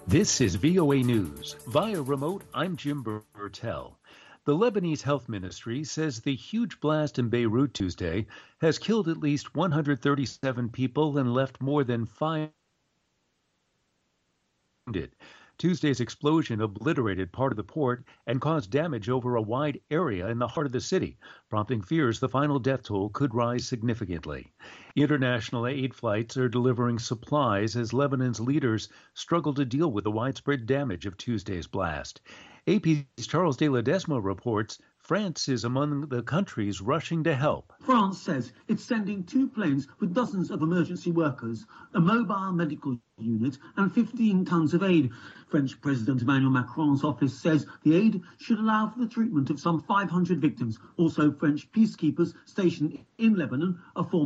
This is VOA News. Via remote, I'm Jim Bertel. The Lebanese Health Ministry says the huge blast in Beirut Tuesday has killed at least 137 people and left more than 5 wounded. Tuesday's explosion obliterated part of the port and caused damage over a wide area in the heart of the city, prompting fears the final death toll could rise significantly. International aid flights are delivering supplies as Lebanon's leaders struggle to deal with the widespread damage of Tuesday's blast. AP's Charles de Ledesma reports France is among the countries rushing to help. France says it's sending 2 planes with dozens of emergency workers, a mobile medical unit and 15 tons of aid. French President Emmanuel Macron's office says the aid should allow for the treatment of some 500 victims. Also, French peacekeepers stationed in Lebanon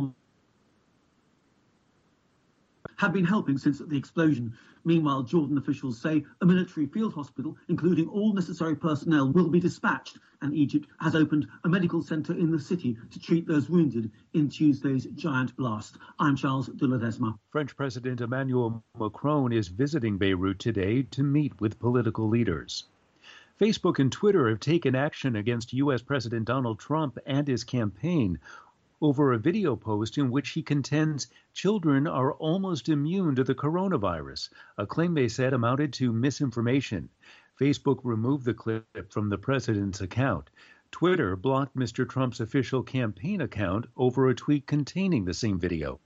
have been helping since the explosion. Meanwhile, Jordan officials say a military field hospital, including all necessary personnel, will be dispatched, and Egypt has opened a medical centre in the city to treat those wounded in Tuesday's giant blast. I'm Charles de Ledesma. French President Emmanuel Macron is visiting Beirut today to meet with political leaders. Facebook and Twitter have taken action against U.S. President Donald Trump and his campaign over a video post in which he contends children are almost immune to the coronavirus, a claim they said amounted to misinformation. Facebook removed the clip from the president's account. Twitter blocked Mr. Trump's official campaign account over a tweet containing the same video.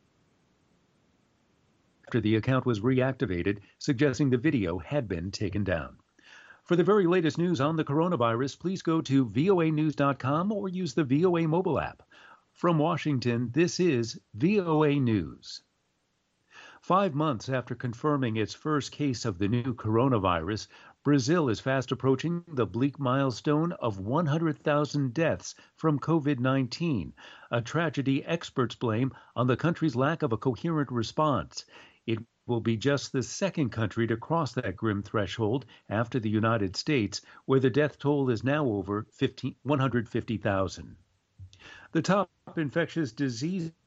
After the account was reactivated, suggesting the video had been taken down. For the very latest news on the coronavirus, please go to voanews.com or use the VOA mobile app. From Washington, this is VOA News. 5 months after confirming its first case of the new coronavirus, Brazil is fast approaching the bleak milestone of 100,000 deaths from COVID-19, a tragedy experts blame on the country's lack of a coherent response. It will be just the second country to cross that grim threshold after the United States, where the death toll is now over 150,000. The top infectious disease in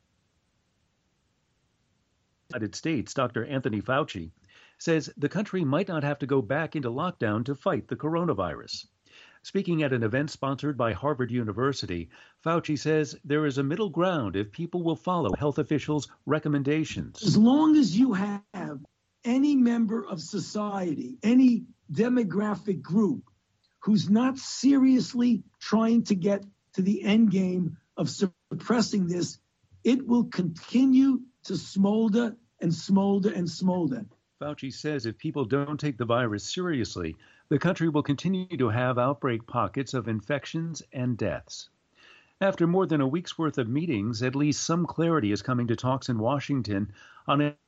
the United States, Dr. Anthony Fauci, says the country might not have to go back into lockdown to fight the coronavirus. Speaking at an event sponsored by Harvard University, Fauci says there is a middle ground if people will follow health officials' recommendations. As long as you have any member of society, any demographic group who's not seriously trying to get to the end game of suppressing this, it will continue to smolder and smolder and smolder. Fauci says if people don't take the virus seriously, the country will continue to have outbreak pockets of infections and deaths. After more than a week's worth of meetings, at least some clarity is coming to talks in Washington on a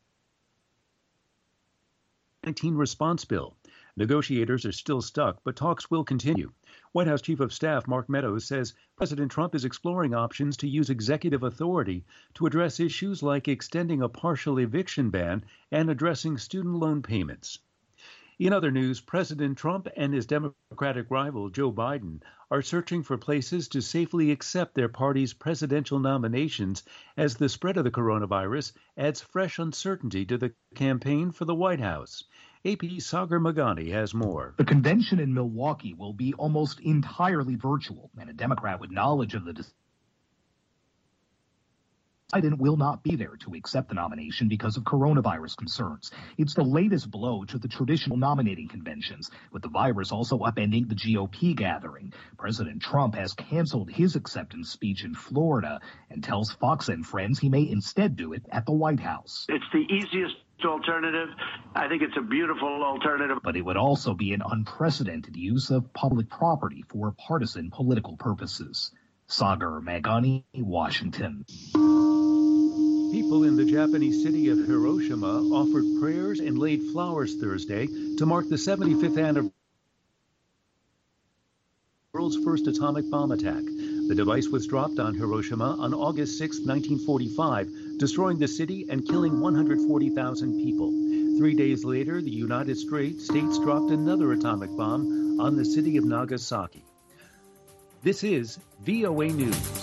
COVID-19 response bill. Negotiators are still stuck, but talks will continue. White House Chief of Staff Mark Meadows says President Trump is exploring options to use executive authority to address issues like extending a partial eviction ban and addressing student loan payments. In other news, President Trump and his Democratic rival Joe Biden are searching for places to safely accept their party's presidential nominations as the spread of the coronavirus adds fresh uncertainty to the campaign for the White House. AP's Sagar Meghani has more. The convention in Milwaukee will be almost entirely virtual, and a Democrat with knowledge of the Biden will not be there to accept the nomination because of coronavirus concerns. It's the latest blow to the traditional nominating conventions, with the virus also upending the GOP gathering. President Trump has canceled his acceptance speech in Florida and tells Fox and Friends he may instead do it at the White House. It's the easiest alternative. I think it's a beautiful alternative. But it would also be an unprecedented use of public property for partisan political purposes. Sagar Meghani, Washington. People in the Japanese city of Hiroshima offered prayers and laid flowers Thursday to mark the 75th anniversary of the world's first atomic bomb attack. The device was dropped on Hiroshima on August 6, 1945, destroying the city and killing 140,000 people. 3 days later, the United States dropped another atomic bomb on the city of Nagasaki. This is VOA News.